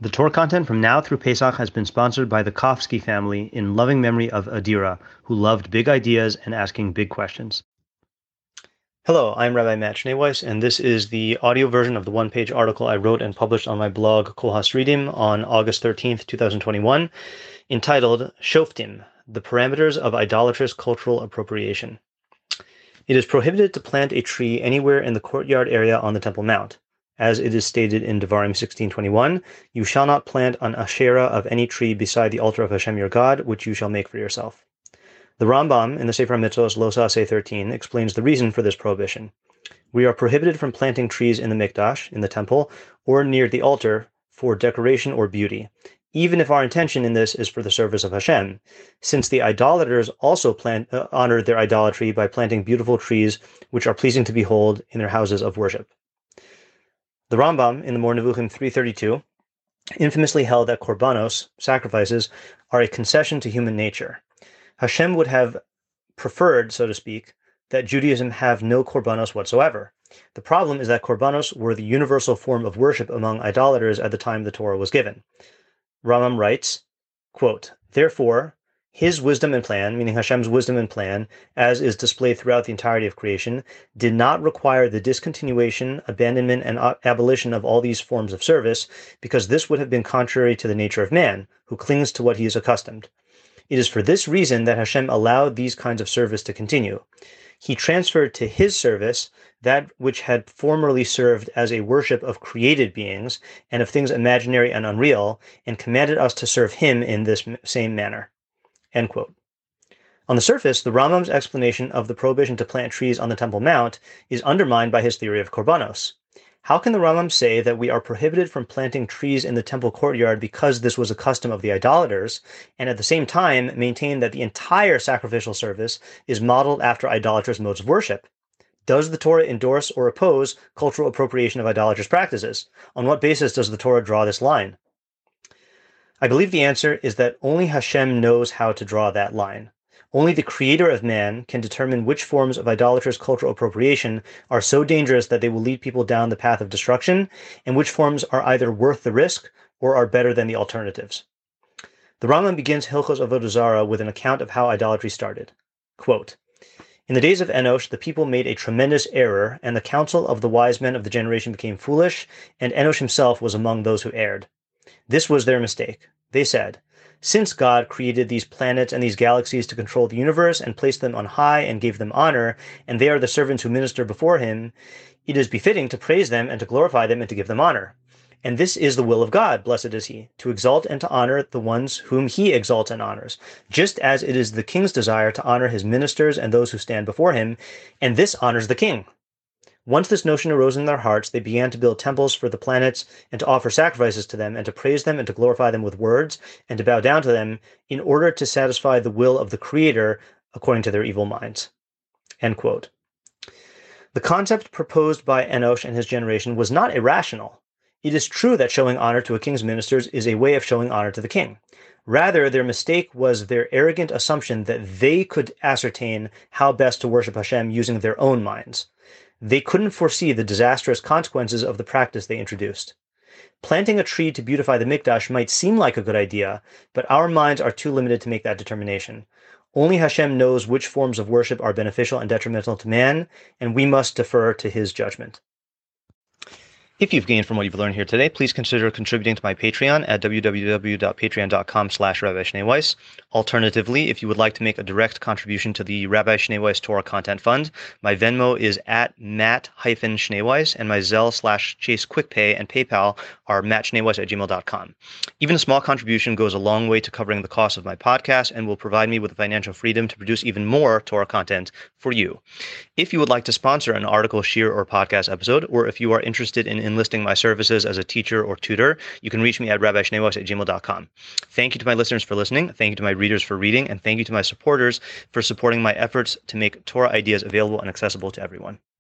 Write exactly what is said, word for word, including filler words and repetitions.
The Torah content from now through Pesach has been sponsored by the Kofsky family in loving memory of Adira, who loved big ideas and asking big questions. Hello, I'm Rabbi Matt Schneeweiss, and this is the audio version of the one-page article I wrote and published on my blog Kol HaSridim on August thirteenth, twenty twenty-one, entitled Shoftim, the Parameters of Idolatrous Cultural Appropriation. It is prohibited to plant a tree anywhere in the courtyard area on the Temple Mount. As it is stated in Devarim sixteen twenty-one, you shall not plant an asherah of any tree beside the altar of Hashem your God, which you shall make for yourself. The Rambam in the Sefer HaMitzvos Lo Ta'aseh thirteen explains the reason for this prohibition. We are prohibited from planting trees in the Mikdash, in the temple, or near the altar for decoration or beauty, even if our intention in this is for the service of Hashem, since the idolaters also plant, uh, honor their idolatry by planting beautiful trees which are pleasing to behold in their houses of worship. The Rambam in the Moreh Nevuchim three thirty-two infamously held that korbanos, sacrifices, are a concession to human nature. Hashem would have preferred, so to speak, that Judaism have no korbanos whatsoever. The problem is that korbanos were the universal form of worship among idolaters at the time the Torah was given. Rambam writes, quote, "Therefore, His wisdom and plan, meaning Hashem's wisdom and plan, as is displayed throughout the entirety of creation, did not require the discontinuation, abandonment, and abolition of all these forms of service, because this would have been contrary to the nature of man, who clings to what he is accustomed. It is for this reason that Hashem allowed these kinds of service to continue. He transferred to His service that which had formerly served as a worship of created beings and of things imaginary and unreal, and commanded us to serve Him in this same manner." End quote. On the surface, the Rambam's explanation of the prohibition to plant trees on the Temple Mount is undermined by his theory of korbanos. How can the Rambam say that we are prohibited from planting trees in the temple courtyard because this was a custom of the idolaters, and at the same time maintain that the entire sacrificial service is modeled after idolatrous modes of worship? Does the Torah endorse or oppose cultural appropriation of idolatrous practices? On what basis does the Torah draw this line? I believe the answer is that only Hashem knows how to draw that line. Only the creator of man can determine which forms of idolatrous cultural appropriation are so dangerous that they will lead people down the path of destruction, and which forms are either worth the risk or are better than the alternatives. The Rambam begins Hilchos Avodah Zarah with an account of how idolatry started. Quote, "In the days of Enosh, the people made a tremendous error, and the counsel of the wise men of the generation became foolish, and Enosh himself was among those who erred. This was their mistake. They said, 'Since God created these planets and these galaxies to control the universe and placed them on high and gave them honor, and they are the servants who minister before Him, it is befitting to praise them and to glorify them and to give them honor. And this is the will of God, blessed is He, to exalt and to honor the ones whom He exalts and honors, just as it is the king's desire to honor his ministers and those who stand before him, and this honors the king.' Once this notion arose in their hearts, they began to build temples for the planets and to offer sacrifices to them and to praise them and to glorify them with words and to bow down to them in order to satisfy the will of the Creator according to their evil minds." End quote. The concept proposed by Enosh and his generation was not irrational. It is true that showing honor to a king's ministers is a way of showing honor to the king. Rather, their mistake was their arrogant assumption that they could ascertain how best to worship Hashem using their own minds. They couldn't foresee the disastrous consequences of the practice they introduced. Planting a tree to beautify the Mikdash might seem like a good idea, but our minds are too limited to make that determination. Only Hashem knows which forms of worship are beneficial and detrimental to man, and we must defer to His judgment. If you've gained from what you've learned here today, please consider contributing to my Patreon at w w w dot patreon dot com slash Rabbi Schneeweiss. Alternatively, if you would like to make a direct contribution to the Rabbi Schneeweiss Torah Content Fund, my Venmo is at Matt-Schneeweiss, and my Zelle slash Chase QuickPay and PayPal are mattschneeweiss at gmail dot com. Even a small contribution goes a long way to covering the cost of my podcast and will provide me with the financial freedom to produce even more Torah content for you. If you would like to sponsor an article, shir, or podcast episode, or if you are interested in enlisting my services as a teacher or tutor, you can reach me at rabbi schneeweiss at gmail dot com. Thank you to my listeners for listening, thank you to my readers for reading, and thank you to my supporters for supporting my efforts to make Torah ideas available and accessible to everyone.